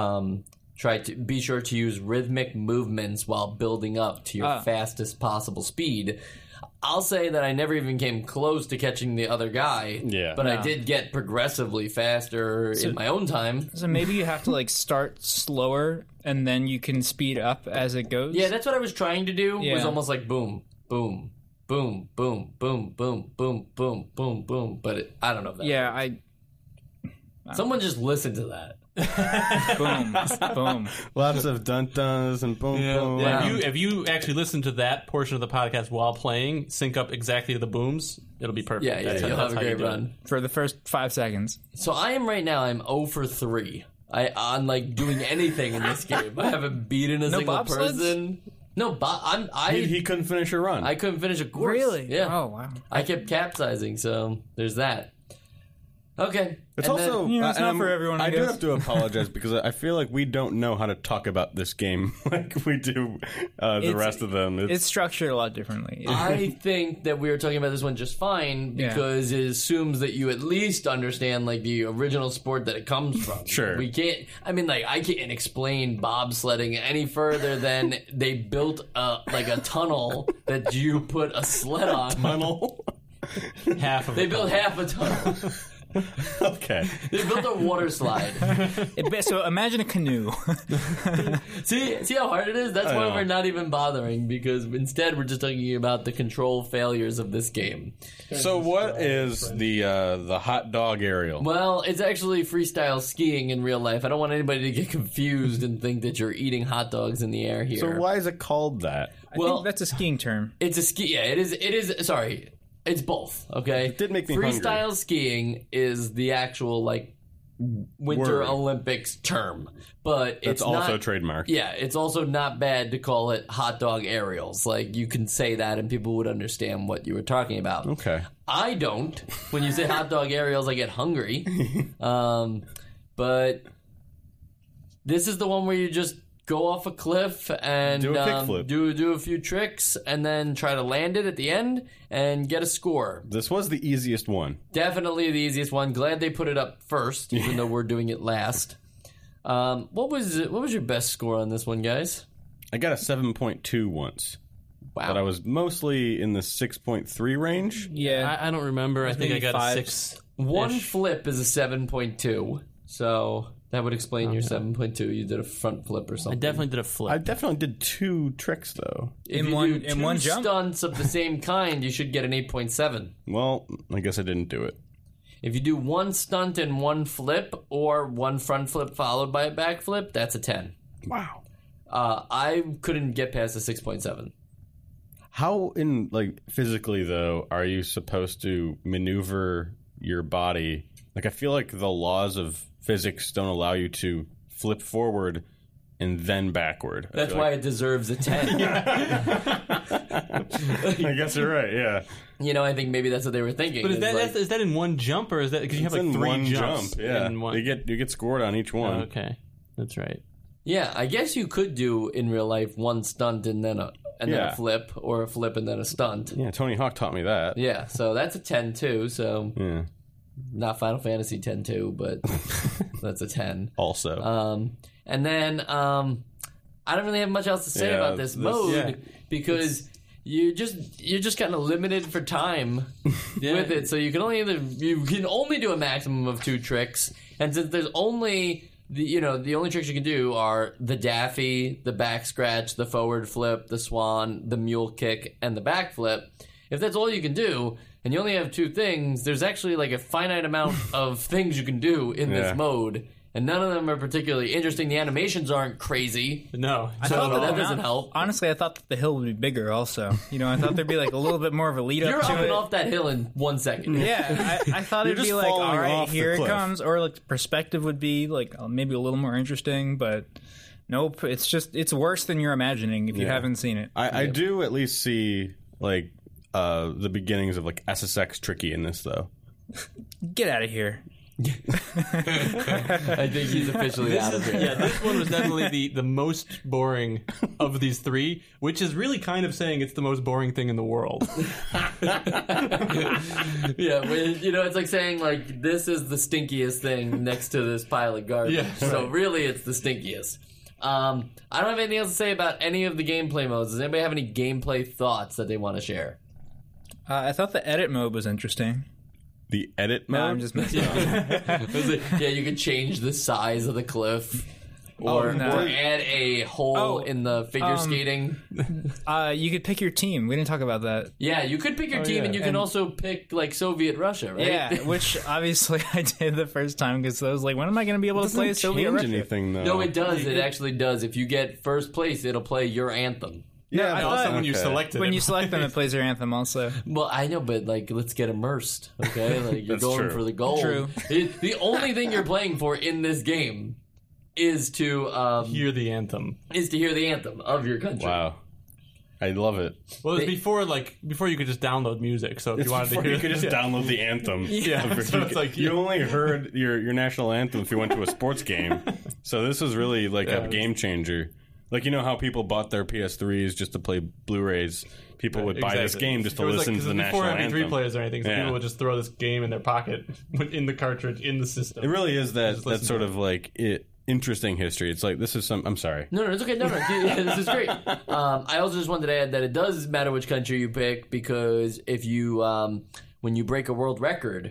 try to be sure to use rhythmic movements while building up to your fastest possible speed. I'll say that I never even came close to catching the other guy, Yeah. but I Yeah. did get progressively faster in my own time. So maybe you have to like start slower, and then you can speed up as it goes. Yeah, that's what I was trying to do. Was Yeah. almost like boom, boom, boom, boom, boom, boom, boom, boom, boom, boom. But I don't know if that. Yeah, Someone just listen to that. boom, boom. lots of dun-duns and boom, boom. Yeah. If you actually listen to that portion of the podcast while playing, sync up exactly to the booms, it'll be perfect. Yeah, That's you'll how have a you great do it. run. For the first 5 seconds. So I am right now. I'm 0 for 3. On like doing anything in this game. I haven't beaten a single bobsleds? person. No, He couldn't finish a run. I couldn't finish a course. Really? Yeah. Oh, wow. I kept capsizing, so there's that. Okay. It's And also You know, it's and not for everyone, I do guess. have to apologize because I feel like we don't know how to talk about this game like we do the rest of them. It's structured a lot differently. I think that we were talking about this one just fine because it assumes that you at least understand like the original sport that it comes from. Sure. We can't. I mean, like I can't explain bobsledding any further than they built a tunnel that you put a sled on. tunnel. Half of They it. built half a tunnel. Okay. They built a water slide. So imagine a canoe. See how hard it is? That's why know. we're not even bothering, because instead we're just talking about the control failures of this game. So what is the hot dog aerial? Well, it's actually freestyle skiing in real life. I don't want anybody to get confused and think that you're eating hot dogs in the air here. So why is it called that? I Well- think that's a skiing term. It's a ski. Yeah, it is. Sorry, it's both. Okay, it did make me freestyle hungry. skiing is the actual like Winter Word. Olympics term, but It's it's also not, trademarked. Yeah, it's also not bad to call it hot dog aerials. Like you can say that and people would understand what you were talking about. Okay. I don't. When you say hot dog aerials, I get hungry. But this is the one where you just go off a cliff and Do a kickflip. do a few tricks and then try to land it at the end and get a score. This was the easiest one. Definitely the easiest one. Glad they put it up first, even though we're doing it last. What was your best score on this one, guys? I got a 7.2 once, Wow. but I was mostly in the 6.3 range. Yeah. I don't remember. I think I maybe got five. a 6. One flip is a 7.2, so that would explain your 7.2. You did a front flip or I something. definitely did a flip. I definitely did 2 tricks though. If In you one- do in two one jump? stunts of the same kind, you should get an 8.7. Well, I guess I didn't do it. If you do one stunt and one flip, or one front flip followed by a back flip, that's a 10. Wow. I couldn't get past a 6.7. How in physically though are you supposed to maneuver your body? Like I feel like the laws of physics don't allow you to flip forward and then backward. I That's feel why like- it deserves a 10. I guess you're right. Yeah. You know, I think maybe that's what they were thinking. But is It's like- that in one jump, or is that because you have It's like in 3 one jumps? jump. Yeah. In one? You get scored on each one. Oh, okay, that's right. yeah, I guess you could do in real life one stunt and then a Yeah. flip, or a flip and then a stunt. Yeah, Tony Hawk taught me that. Yeah, so that's a 10 too. So Yeah. not Final Fantasy 10 too, but that's a 10. Also. And then I don't really have much else to say Yeah, about this this- mode yeah. because you're just kind of limited for time with it. So you can only do a maximum of 2 tricks, and since there's only the only tricks you can do are the Daffy, the back scratch, the forward flip, the swan, the mule kick, and the back flip. If that's all you can do, and you only have 2 things, there's actually like a finite amount of things you can do in Yeah. this mode. And none of them are particularly interesting. The animations aren't crazy. No, So that doesn't help. Honestly, I thought that the hill would be bigger also. I thought there'd be like a little bit more of a lead You're up up to and it. off that hill in 1 second. Yeah, I thought You're it'd be just like, all falling right, off the here it cliff. comes. Or like the perspective would be like maybe a little more interesting, but nope. It's worse than you're imagining if you Yeah. haven't seen it. I do at least see the beginnings of SSX tricky in this though. Get out of here. I think he's officially out of here. yeah, this one was definitely the most boring of these 3, which is really kind of saying it's the most boring thing in the world. Yeah, but, it's like saying this is the stinkiest thing next to this pile of garbage. Yeah, So right. really, it's the stinkiest. I don't have anything else to say about any of the gameplay modes. Does anybody have any gameplay thoughts that they want to share? I thought the edit mode was interesting. The edit mode. No, I'm just messing around. Yeah, you could change the size of the cliff. Or, no. or add a hole Oh, in the figure skating. You could pick your team. We didn't talk about that. Yeah, you could pick your team, yeah. and you can And- also pick Soviet Russia, right? Yeah, which obviously I did the first time because I was like, when am I going to be able to play doesn't Soviet change Russia? anything though. No, it does. It actually does. If you get first place, it'll play your anthem. Yeah, I but- Also, thought- when you okay. select it, When you select them, it plays your anthem also. Well, I know, but let's get immersed, okay? You're That's going true. for the gold. True. The only thing you're playing for in this game is to hear the anthem. hear the anthem of your country. Wow. I love it. Well, it was before you could just download music. So if It's you wanted to before hear, you could just download the anthem. Yeah, so it's like you only heard your national anthem if you went to a sports game. So this is really a game changer. How people bought their PS3s just to play Blu-rays. People would buy this Exactly. game just to It was listen to the national before MP3 anthem. players or anything, so Yeah. people would just throw this game in their pocket, in the cartridge, in the system. It really is that listen sort to of interesting history. It's this is some. I'm sorry. No, it's okay. No, yeah, this is great. I also just wanted to add that it does matter which country you pick because if you, when you break a world record,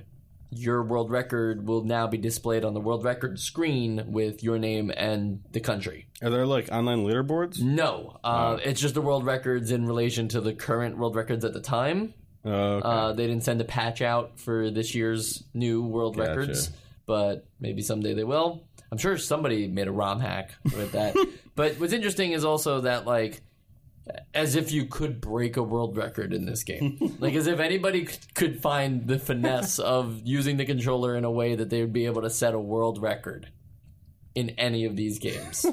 your world record will now be displayed on the world record screen with your name and the country. Are there like online leaderboards? No, it's just the world records in relation to the current world records at the time. Okay. They didn't send a patch out for this year's new world records, but maybe someday they will. I'm sure somebody made a ROM hack with that. But what's interesting is also that, like, as if you could break a world record in this game. Like, as if anybody could find the finesse of using the controller in a way that they would be able to set a world record in any of these games.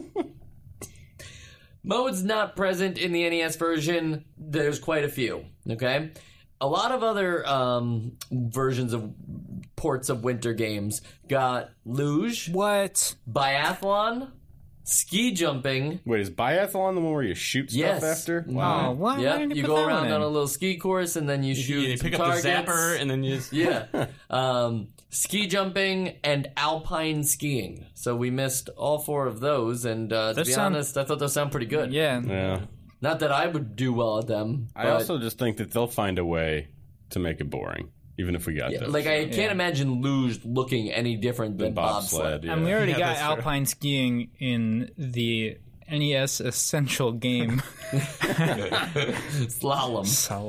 Modes not present in the NES version, there's quite a few, okay? A lot of other versions of ports of winter games got luge, What? biathlon, ski jumping. Wait, is biathlon the one where you shoot stuff Yes. after? Mhm. Oh, why Yeah, didn't you put go that one around in? on a little ski course and then you shoot You some pick up targets. the zapper and then you just... Yeah. Ski jumping and alpine skiing. So we missed all 4 of those, and to be sound- honest, I thought those sound pretty good. Yeah. Yeah. Not that I would do well at them. I but, also just think that they'll find a way to make it boring, even if we got those. like, I can't imagine luge looking any different than bobsled. Yeah. And we already Yeah, got that's true. alpine skiing in the NES Essential game, Slalom.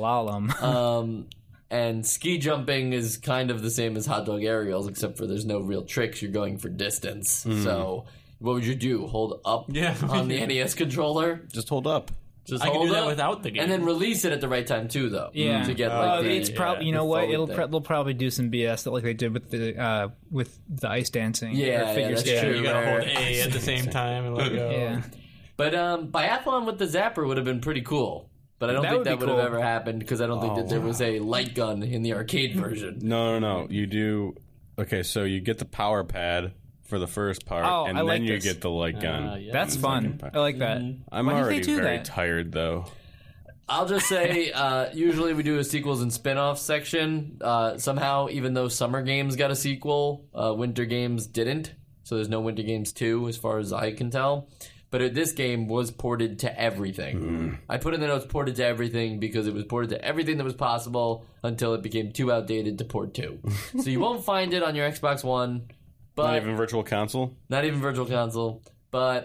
Slalom. And ski jumping is kind of the same as hot dog aerials, except for there's no real tricks. You're going for distance. So what would you do? Hold up Yeah. on the NES controller? Just hold up. Just I can hold do that up, without the game. and then release it at the right time too, though. Yeah. to get like the, It's probably, you know the what? forward thing. They'll probably do some BS that like they did with the ice dancing. Yeah, or figure that's skating. true. You gotta hold Right. A at the same time and let go. Yeah. But biathlon with the zapper would have been pretty cool. But I don't That think would that be would have cool. ever happened because I don't think that there was a light gun in the arcade version. No. You do. Okay, so you get the power pad for the first part, Oh, and I then like you this. get the light gun. Yeah. That's fun. I like that. I'm Why did they already do very that? tired, though. I'll just say, usually we do a sequels and spin-offs section. Somehow, even though Summer Games got a sequel, Winter Games didn't. So there's no Winter Games 2 as far as I can tell. But this game was ported to everything. I put in the notes ported to everything because it was ported to everything that was possible until it became too outdated to port to. So you won't find it on your Xbox One. But Not even Virtual Console? not even Virtual Console. But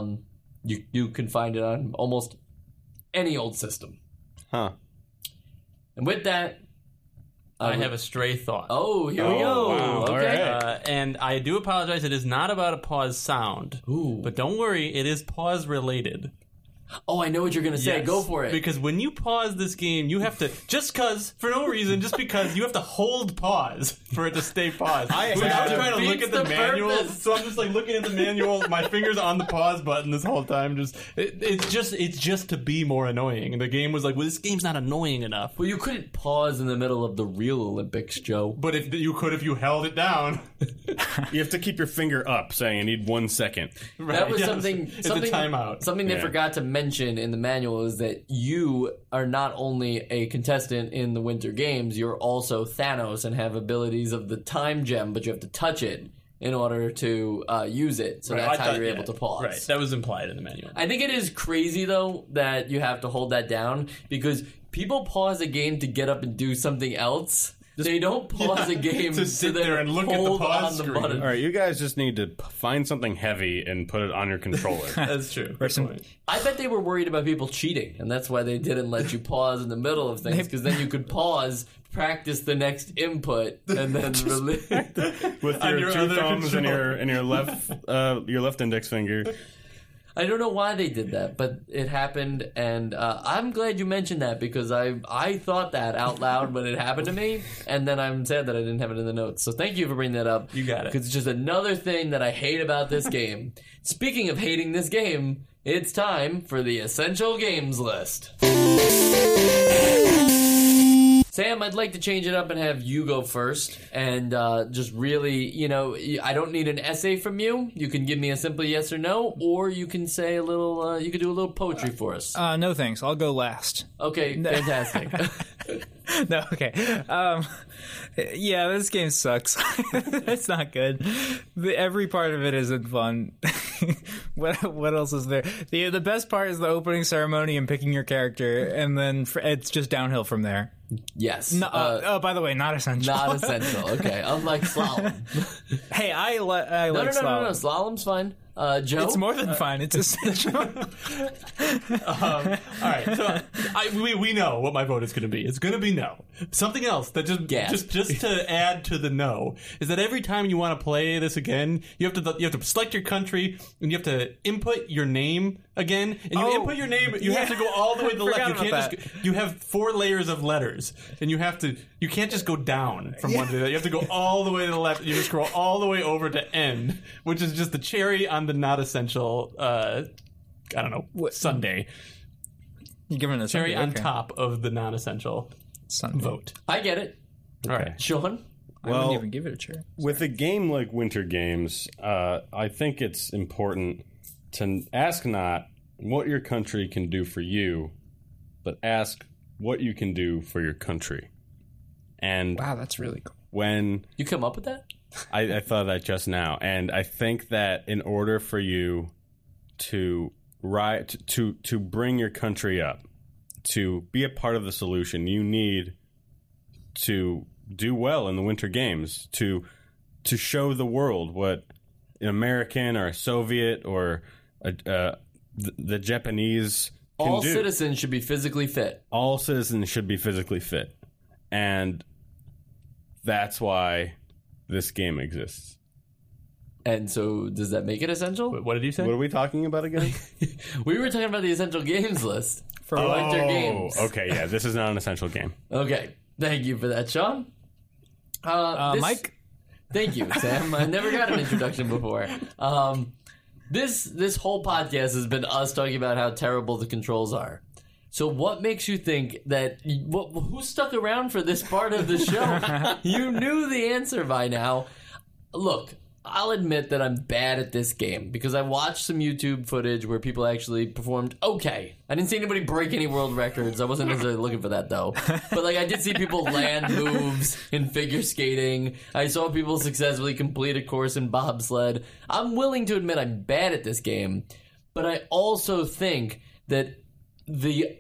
you can find it on almost any old system. Huh. And with that, I have a stray thought. oh, here we go. wow. Okay. All right. And I do apologize. It is not about a pause sound. Ooh. But don't worry, it is pause related. Oh, I know what you're gonna say. Yes. Go for it. Because when you pause this game, you have to for no reason, just because you have to hold pause for it to stay paused. I was trying to look at the defeats the manual, purpose. so I'm just like looking at the manual. My fingers on the pause button this whole time. It's just to be more annoying. And the game was like, well, this game's not annoying enough. Well, you couldn't pause in the middle of the real Olympics, Joe. But if you held it down. You have to keep your finger up, saying I need 1 second. That was Yes. something. It's something a timeout. Something they Yeah. forgot to mention in the manual is that you are not only a contestant in the Winter Games, you're also Thanos and have abilities of the time gem, but you have to touch it in order to use it. So that's how you're able to pause. Right, that was implied in the manual. I think it is crazy though that you have to hold that down because people pause a game to get up and do something else. They don't pause a game to sit then there and look at the hold pause on the screen. button. All right, you guys just need to find something heavy and put it on your controller. That's true. Good point. I bet they were worried about people cheating, and that's why they didn't let you pause in the middle of things, because then you could pause, practice the next input, and then release. With On your your two other thumbs and controller. your left index finger. I don't know why they did that, but it happened, and I'm glad you mentioned that because I thought that out loud when it happened to me, and then I'm sad that I didn't have it in the notes. So thank you for bringing that up. You got it. Because it's just another thing that I hate about this game. Speaking of hating this game, it's time for the Essential Games list. Sam, I'd like to change it up and have you go first. And just really, I don't need an essay from you. You can give me a simple yes or no, or you can say a little, you could do a little poetry for us. No thanks. I'll go last. Okay, fantastic. No, okay. Yeah, this game sucks. It's not good. Every part of it isn't fun. What else is there? The best part is the opening ceremony and picking your character, and then it's just downhill from there. Yes. No, by the way, not essential. Not essential. Okay. Unlike slalom. Hey, I No, like no, slalom. no. Slalom's fine. Joe? It's more than fine. It's essential. All right, so we know what my vote is going to be. It's going to be no. Something else that just to add to the no is that every time you want to play this again, you have to select your country and you have to input your name again. And you input your name, you have to go all the way to the left. You can't you have 4 layers of letters, and you can't just go down from one to the other. You have to go all the way to the left. You just scroll all the way over to end, which is just the cherry on the not essential. I don't know, Sunday. You giving a Cherry Sunday, on top of the non-essential Sunday. vote. I get it. All right. Sean? I wouldn't even give it a cherry. With a game like Winter Games, I think it's important to ask not what your country can do for you, but ask what you can do for your country. And Wow, that's really cool. when You come up with that? I thought of that just now, and I think that in order for you to bring your country up, to be a part of the solution, you need to do well in the Winter Games, to show the world what an American or a Soviet or the Japanese can All do. citizens should be physically fit. All citizens should be physically fit, and that's why this game exists. And so, does that make it essential? What did you say? What are we talking about again? We were talking about the essential games list for Oh, Winter Games. okay, yeah, this is not an essential game. Okay. Thank you for that, Sean. Mike? Thank you, Sam. I never got an introduction before. This whole podcast has been us talking about how terrible the controls are. So what makes you think that... who stuck around for this part of the show? You knew the answer by now. Look, I'll admit that I'm bad at this game because I watched some YouTube footage where people actually performed okay. I didn't see anybody break any world records. I wasn't necessarily looking for that, though. But, I did see people land moves in figure skating. I saw people successfully complete a course in bobsled. I'm willing to admit I'm bad at this game, but I also think that the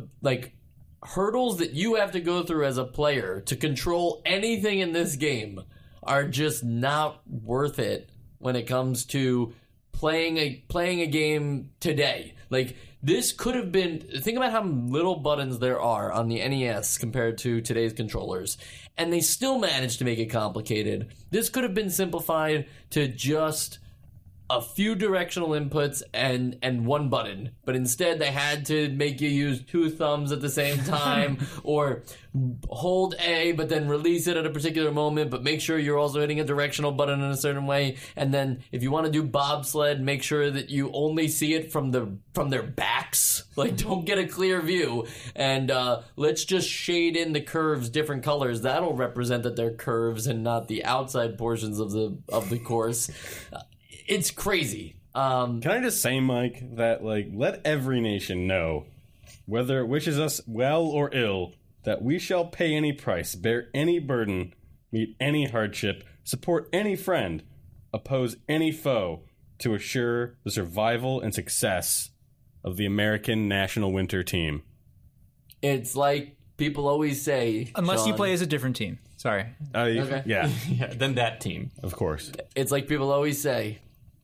hurdles that you have to go through as a player to control anything in this game are just not worth it when it comes to playing a game today. This could have been... Think about how little buttons there are on the NES compared to today's controllers, and they still managed to make it complicated. This could have been simplified to just a few directional inputs and one button, but instead they had to make you use 2 thumbs at the same time or hold A but then release it at a particular moment, but make sure you're also hitting a directional button in a certain way. And then if you want to do bobsled, make sure that you only see it from their backs. Don't get a clear view, and let's just shade in the curves different colors. That'll represent that they're curves and not the outside portions of the course. It's crazy. Can I just say, Mike, that let every nation know, whether it wishes us well or ill, that we shall pay any price, bear any burden, meet any hardship, support any friend, oppose any foe, to assure the survival and success of the American national winter team. It's like people always say, Unless you Sean, play as a different team. Sorry. Okay. Yeah, Yeah, then that team. of course. It's like people always say,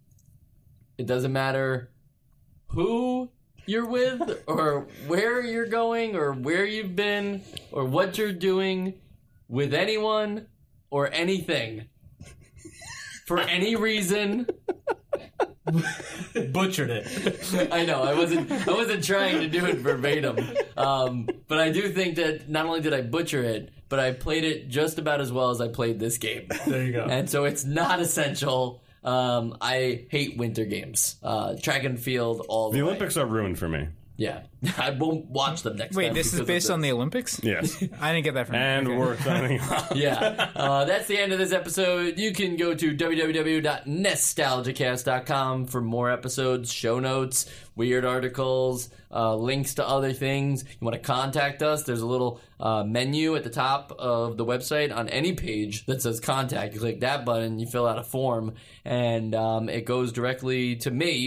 it doesn't matter who you're with or where you're going or where you've been or what you're doing with anyone or anything. For any reason. Butchered it. I know, I wasn't trying to do it verbatim. But I do think that not only did I butcher it, but I played it just about as well as I played this game. There you go. And so it's not essential. I hate winter games. Track and field all the The way. Olympics are ruined for me. Yeah. I won't watch them next time. Wait, this is based on the Olympics? Yes. I didn't get that from you. And Okay. we're signing off. Yeah. That's the end of this episode. You can go to www.nostalgicast.com for more episodes, show notes, weird articles, links to other things. You want to contact us, there's a little menu at the top of the website on any page that says contact. You click that button, you fill out a form, and it goes directly to me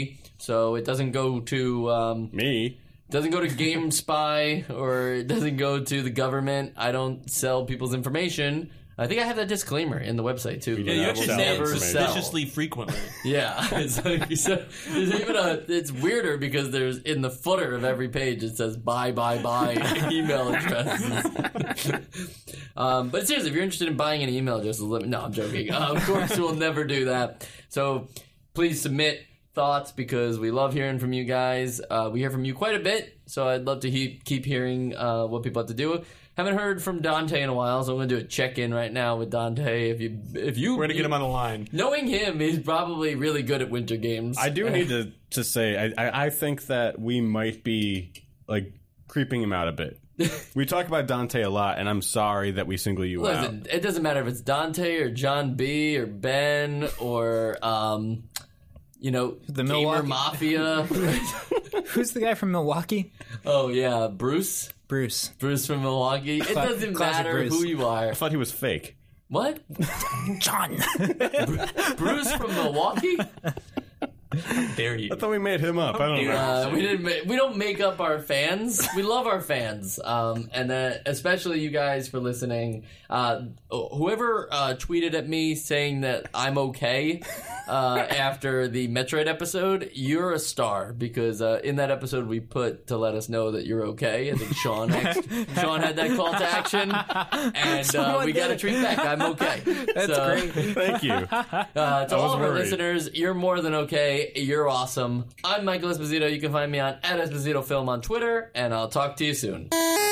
so it doesn't go to Me? doesn't go to GameSpy or it doesn't go to the government. I don't sell people's information. I think I have that disclaimer in the website too. Yeah, you actually Sell say it never information. sell. suspiciously frequently. Yeah, it's like there's even it's weirder because there's in the footer of every page it says buy email addresses. But seriously, if you're interested in buying any email addresses, let me. No, I'm joking. Of course, we'll never do that. So please submit thoughts because we love hearing from you guys. We hear from you quite a bit, so I'd love to keep hearing what people have to do. Haven't heard from Dante in a while, so I'm going to do a check-in right now with Dante. If you We're gonna get him on the line. knowing him, he's probably really good at winter games. I do need to say, I think that we might be, like, creeping him out a bit. We talk about Dante a lot, and I'm sorry that we single you out. Listen, it doesn't matter if it's Dante or John B. or Ben or, The Gamer Milwaukee- Mafia. Who's the guy from Milwaukee? Oh, yeah, Bruce. Bruce. Bruce from Milwaukee. It doesn't classic matter Bruce. who you are. I thought he was fake. What? John. Bruce from Milwaukee? Dare you? I thought we made him up. I don't know. We don't make up our fans. We love our fans, and especially you guys for listening. Whoever tweeted at me saying that I'm okay after the Metroid episode, you're a star because in that episode we put to let us know that you're okay. I think Sean had that call to action, and we got a treat back. I'm okay. That's great. Thank you. To all of our worried. listeners, you're more than okay. You're awesome. I'm Michael Esposito. You can find me on @EspositoFilm on Twitter, and I'll talk to you soon.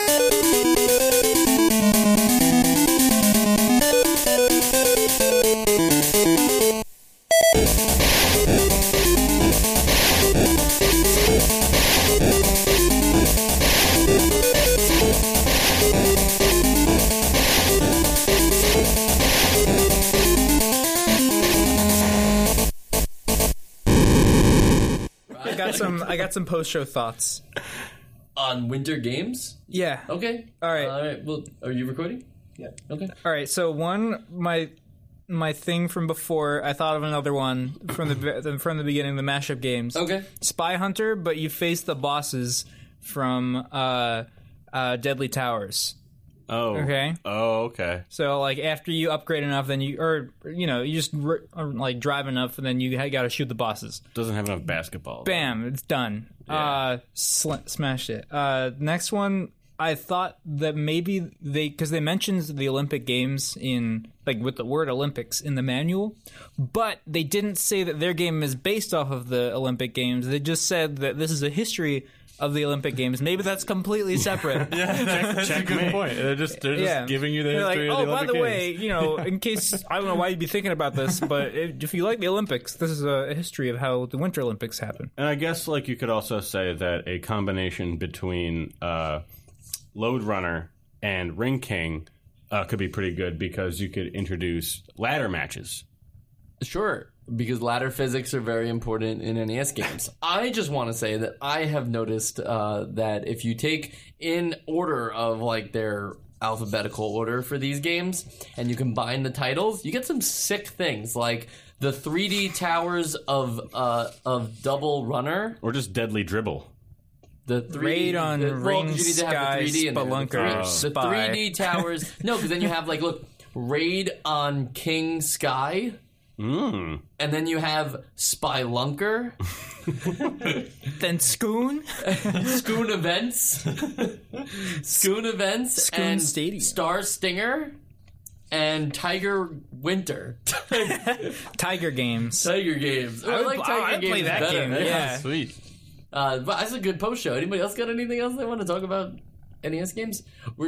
I got some post-show thoughts. On winter games? Yeah. Okay. All right. All right. Well, are you recording? Yeah. Okay. All right. So my thing from before, I thought of another one from the beginning, the mashup games. Okay. Spy Hunter, but you face the bosses from Deadly Towers. Oh. Okay. Oh, okay. So like after you upgrade enough, then you just like drive enough, and then you got to shoot the bosses. Doesn't have enough basketball. Bam, it's done. Yeah. Smashed it. Next one, I thought that maybe because they mentioned the Olympic Games in like with the word Olympics in the manual, but they didn't say that their game is based off of the Olympic Games. They just said that this is a history of the Olympic Games. Maybe that's completely separate. That's a good point. They're just giving you the They're history like, of the by Olympic the way, Games. in case I don't know why you'd be thinking about this, but if you like the Olympics, this is a history of how the Winter Olympics happen. And I guess like you could also say that a combination between Load Runner and Ring King could be pretty good because you could introduce ladder matches. Sure. Because ladder physics are very important in NES games. I just want to say that I have noticed that if you take in order of like their alphabetical order for these games and you combine the titles, you get some sick things like the 3D towers of Double Runner, Or just Deadly Dribble. the 3D, Raid on Ring, you need to have Sky, the 3D in there. Spelunker, The Spy. 3D towers. No, because then you have like look, Raid on King Sky. Mm. And then you have Spelunker, Then Scoon, Scoon Events, Scoon and Stadium. Star Stinger, and Tiger Winter. Tiger Games. Tiger Games. I like Tiger I'd Games play that better. game. Yeah. Sweet. But that's a good post show. Anybody else got anything else they want to talk about NES games? We're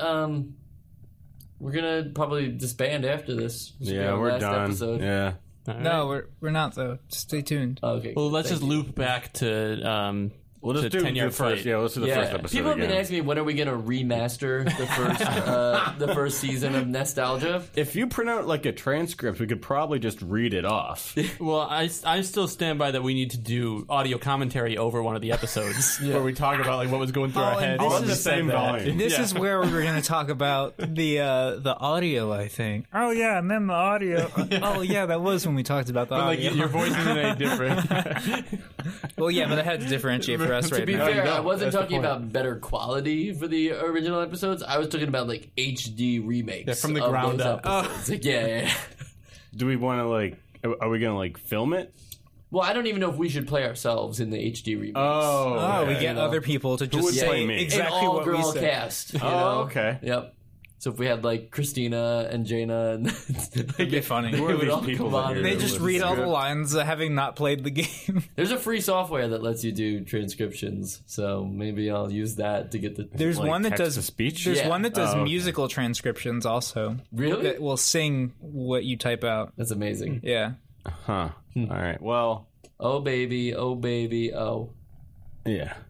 gonna probably disband after this. This will be Yeah, our we're last done. episode. Yeah. No, we're not though. Stay tuned. Okay. Well, let's thank just you. loop back to We'll just to do 10-yard the first. fight. Yeah, let's do the first episode. People have again. been asking me when are we going to remaster the first season of Nostalgia. If you print out like a transcript, we could probably just read it off. Well, I still stand by that we need to do audio commentary over one of the episodes where we talk about like what was going through our and heads. this when is we the said same that. volume. This is where we were going to talk about the audio, I think. Oh, yeah, and then the audio. Oh, yeah, that was when we talked about the But, like audio. your voice isn't any different. Well, yeah, but I had to differentiate for us To right be now. fair, go. I wasn't That's the talking point. about better quality for the original episodes. I was talking about like HD remakes Yeah, from the of ground those up. episodes. Like, yeah. Do we want to like? Are we gonna like film it? Well, I don't even know if we should play ourselves in the HD remakes. Oh, we okay. get other people to just would say play me? exactly An what we all-girl said. cast. You Oh, know? okay. Yep. So if we had like Christina and Jaina, and It'd be funny. Who are It would these all people come that on. you're They just listening read all to? the lines having not played the game. there's a free software that lets you do transcriptions. So maybe I'll use that to get the. There's Like one that text does to speech? There's Yeah. one that does Oh, okay. musical transcriptions also. Really? That will sing what you type out. That's amazing. Yeah. Huh. All right. Well. Oh baby, oh baby, oh. Yeah.